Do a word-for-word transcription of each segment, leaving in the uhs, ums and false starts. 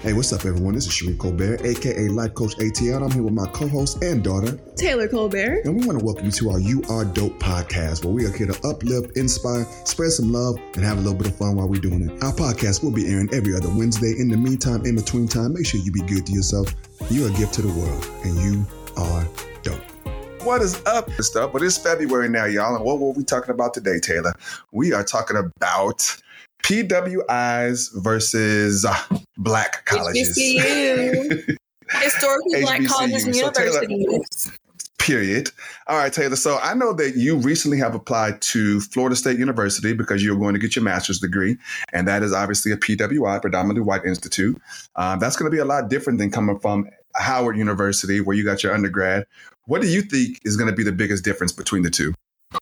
Hey, what's up, everyone? This is Sheree Colbert, a k a. Life Coach A T L. I'm here with my co-host and daughter, Taylor Colbert. And we want to welcome you to our You Are Dope podcast, where we are here to uplift, inspire, spread some love, and have a little bit of fun while we're doing it. Our podcast will be airing every other Wednesday. In the meantime, in between time, make sure you be good to yourself. You're a gift to the world, and you are dope. What is up, stuff? But it's February now, y'all. And what were we talking about today, Taylor? We are talking about P W Is versus uh, black colleges. H B C U. Historically black colleges and so universities. Taylor, period. All right, Taylor. So I know that you recently have applied to Florida State University because you're going to get your master's degree. And that is obviously a P W I, predominantly white institute. Um, that's going to be a lot different than coming from Howard University, where you got your undergrad. What do you think is going to be the biggest difference between the two?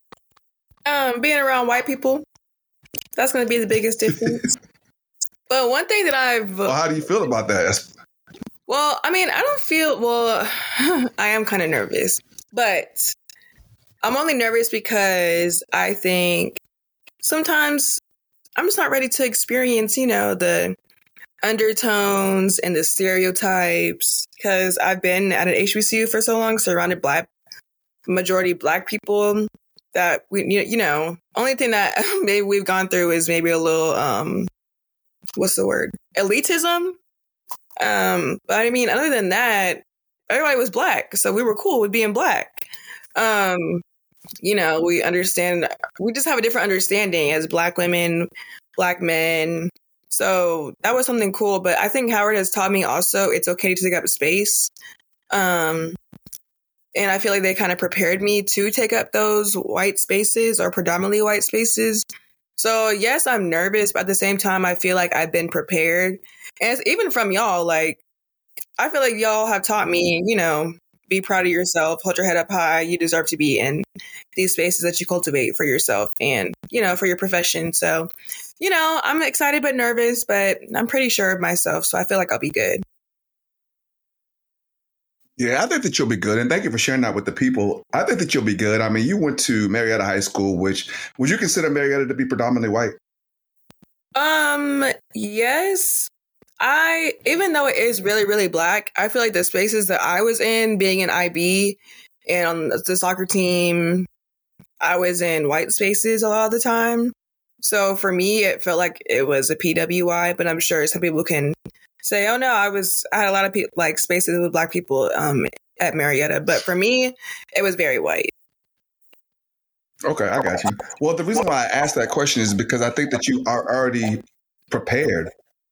Um, being around white people. That's going to be the biggest difference. But one thing that I've... Well, how do you feel about that? That's... Well, I mean, I don't feel... Well, I am kind of nervous. But I'm only nervous because I think sometimes I'm just not ready to experience, you know, the undertones and the stereotypes. Because I've been at an H B C U for so long, surrounded by majority black people, that we, you know, only thing that maybe we've gone through is maybe a little, um, what's the word? Elitism. Um, but I mean, other than that, everybody was black. So we were cool with being black. Um, you know, we understand, we just have a different understanding as black women, black men. So that was something cool. But I think Howard has taught me also it's okay to take up space. Um, And I feel like they kind of prepared me to take up those white spaces or predominantly white spaces. So, yes, I'm nervous, but at the same time, I feel like I've been prepared. And it's even from y'all, like, I feel like y'all have taught me, you know, be proud of yourself, hold your head up high. You deserve to be in these spaces that you cultivate for yourself and, you know, for your profession. So, you know, I'm excited but nervous, but I'm pretty sure of myself. So I feel like I'll be good. Yeah, I think that you'll be good. And thank you for sharing that with the people. I think that you'll be good. I mean, you went to Marietta High School, which would you consider Marietta to be predominantly white? Um, yes. I, even though it is really, really black, I feel like the spaces that I was in, being in I B and on the soccer team, I was in white spaces a lot of the time. So for me, it felt like it was a P W I, but I'm sure some people can say, oh no, I was, I had a lot of people like spaces with black people um, at Marietta. But for me, it was very white. Okay, I got you. Well, the reason why I asked that question is because I think that you are already prepared.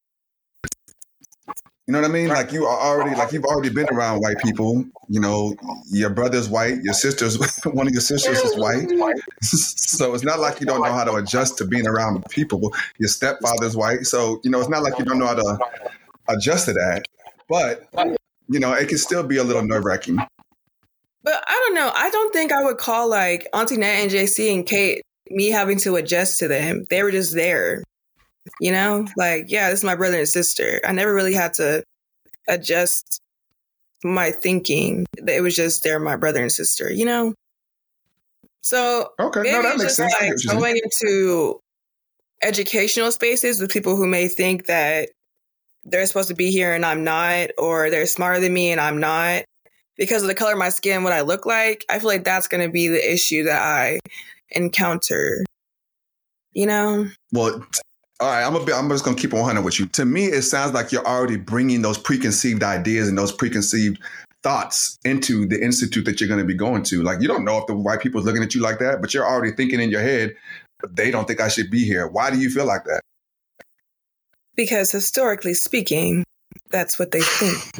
You know what I mean? Like you are already, like you've already been around white people. You know, your brother's white, your sister's, one of your sisters is white. So it's not like you don't know how to adjust to being around people. Your stepfather's white. So, you know, it's not like you don't know how to adjust to that. But, you know, it can still be a little nerve-wracking. But I don't know. I don't think I would call like Auntie Nat and J C and Kate me having to adjust to them. They were just there. You know, like, yeah, this is my brother and sister. I never really had to adjust my thinking. It was just they're my brother and sister, you know? So okay, maybe no, that it's makes just sense. like going into educational spaces with people who may think that they're supposed to be here and I'm not, or they're smarter than me and I'm not. Because of the color of my skin, what I look like, I feel like that's going to be the issue that I encounter, you know? Well, all right, I'm a bit, I'm just going to keep on one hundred with you. To me, it sounds like you're already bringing those preconceived ideas and those preconceived thoughts into the institute that you're going to be going to. Like, you don't know if the white people are looking at you like that, but you're already thinking in your head, they don't think I should be here. Why do you feel like that? Because historically speaking, that's what they think.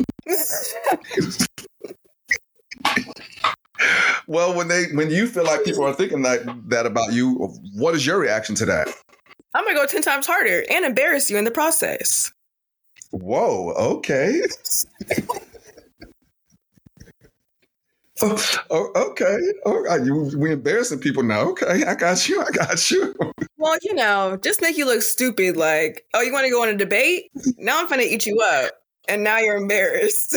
Well, when they when you feel like people are thinking that, that about you, what is your reaction to that? I'm going to go ten times harder and embarrass you in the process. Whoa, okay. oh, oh, okay. All right. You, we embarrassing people now. Okay, I got you. I got you. Well, you know, just make you look stupid. Like, oh, you want to go on a debate? Now I'm going to eat you up. And now you're embarrassed.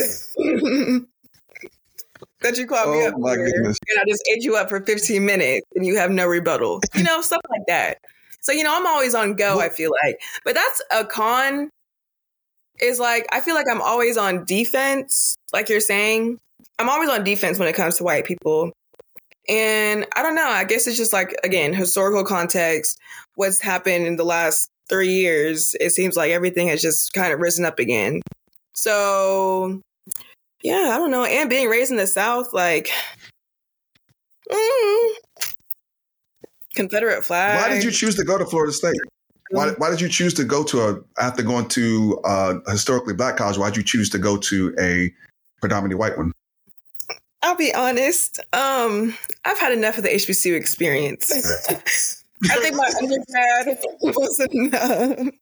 That you called me oh, up my here, goodness. and I just ate you up for fifteen minutes and you have no rebuttal. You know, stuff like that. So, you know, I'm always on go, I feel like. But that's a con is like, I feel like I'm always on defense, like you're saying. I'm always on defense when it comes to white people. And I don't know, I guess it's just like, again, historical context, what's happened in the last three years. It seems like everything has just kind of risen up again. So, yeah, I don't know. And being raised in the South, like, mm, Confederate flag. Why did you choose to go to Florida State? Why, why did you choose to go to a, after going to a historically black college, why did you choose to go to a predominantly white one? I'll be honest. Um, I've had enough of the H B C U experience. I think my undergrad was enough.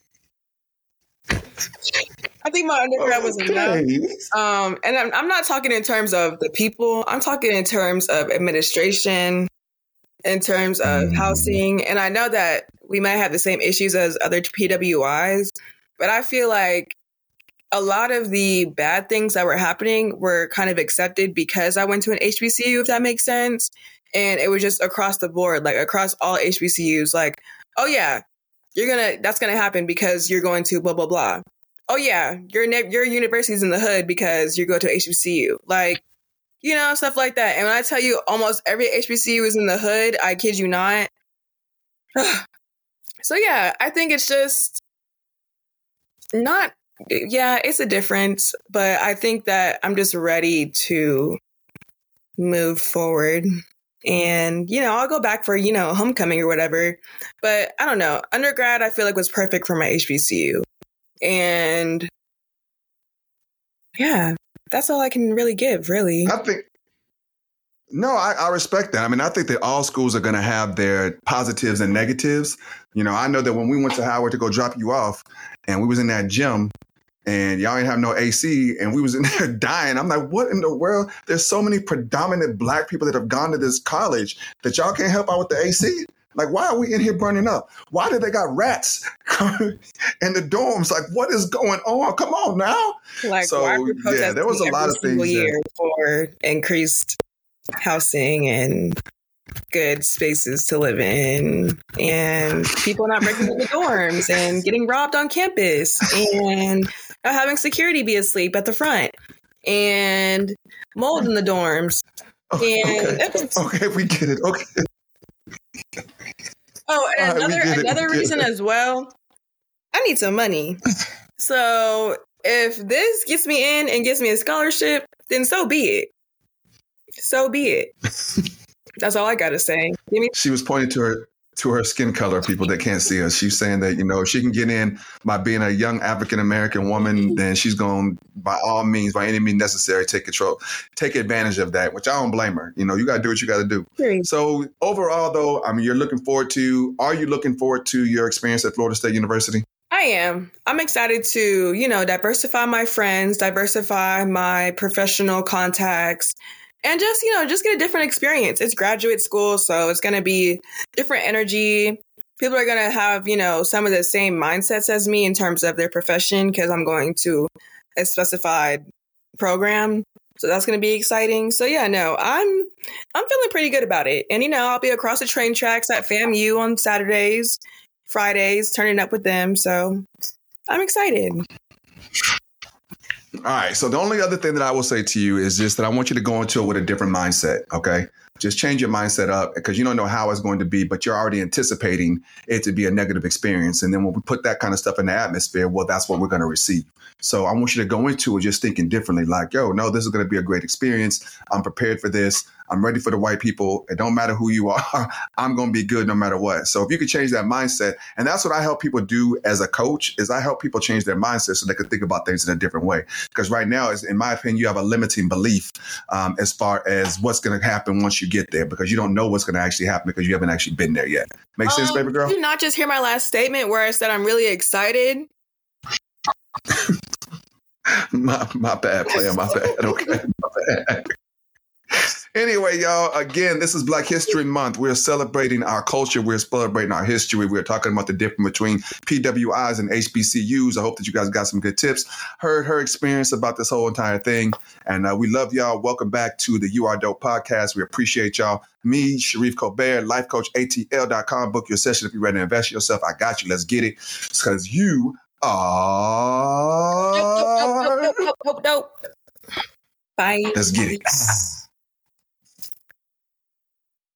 I think my undergrad was okay. enough. Um, and I'm, I'm not talking in terms of the people. I'm talking in terms of administration, in terms of mm. housing. And I know that we might have the same issues as other P W Is, but I feel like a lot of the bad things that were happening were kind of accepted because I went to an H B C U, if that makes sense. And it was just across the board, like across all H B C Us, like, oh yeah, you're going to, that's going to happen because you're going to blah, blah, blah. Oh yeah, your ne- your university's in the hood because you go to H B C U. Like, you know, stuff like that. And when I tell you almost every H B C U is in the hood, I kid you not. So yeah, I think it's just not, yeah, it's a difference, but I think that I'm just ready to move forward. And, you know, I'll go back for, you know, homecoming or whatever. But I don't know. Undergrad, I feel like was perfect for my H B C U. And yeah, that's all I can really give, really. I think, no, I, I respect that. I mean, I think that all schools are going to have their positives and negatives. You know, I know that when we went to Howard to go drop you off and we was in that gym and y'all ain't have no A C and we was in there dying. I'm like, what in the world? There's so many predominant black people that have gone to this college that y'all can't help out with the A C. Like, why are we in here burning up? Why do they got rats in the dorms? Like, what is going on? Come on now. Like, so, why are we yeah, there was a lot of things year that, for increased housing and good spaces to live in, and people not breaking into the dorms and getting robbed on campus, and not having security be asleep at the front, and mold in the dorms. And okay, okay we get it. Okay. Oh, and right, another another reason it. as well, I need some money. So if this gets me in and gets me a scholarship, then so be it. So be it. That's all I got to say. Give me- she was pointing to her to her skin color, people that can't see us. She's saying that, you know, if she can get in by being a young African-American woman, then she's going, by all means, by any means necessary, take control, take advantage of that, which I don't blame her. You know, you got to do what you got to do. Great. So overall, though, I mean, you're looking forward to, are you looking forward to your experience at Florida State University? I am. I'm excited to, you know, diversify my friends, diversify my professional contacts, and just, you know, just get a different experience. It's graduate school, so it's going to be different energy. People are going to have, you know, some of the same mindsets as me in terms of their profession because I'm going to a specified program. So that's going to be exciting. So yeah, no, I'm I'm feeling pretty good about it. And, you know, I'll be across the train tracks at FAMU on Saturdays, Fridays, turning up with them. So I'm excited. All right. So the only other thing that I will say to you is just that I want you to go into it with a different mindset. OK, just change your mindset up because you don't know how it's going to be, but you're already anticipating it to be a negative experience. And then when we put that kind of stuff in the atmosphere, well, that's what we're going to receive. So I want you to go into it just thinking differently, like, yo, no, this is going to be a great experience. I'm prepared for this. I'm ready for the white people. It don't matter who you are. I'm going to be good no matter what. So if you could change that mindset, and that's what I help people do as a coach, is I help people change their mindset so they can think about things in a different way. Because right now, is in my opinion, you have a limiting belief um, as far as what's going to happen once you get there, because you don't know what's going to actually happen because you haven't actually been there yet. Make sense, um, baby girl? Did you not just hear my last statement where I said I'm really excited? my, my bad, player, my bad. Okay, my bad. Anyway, y'all, again, this is Black History Month. We're celebrating our culture. We're celebrating our history. We're talking about the difference between P W Is and H B C Us. I hope that you guys got some good tips, heard her experience about this whole entire thing. And uh, we love y'all. Welcome back to the You Are Dope podcast. We appreciate y'all. Me, Sharif Colbert, life coach A T L dot com. Book your session if you're ready to invest in yourself. I got you. Let's get it. Because you Aww. Nope, nope, nope, nope, nope, nope, nope. Bye. Let's get it.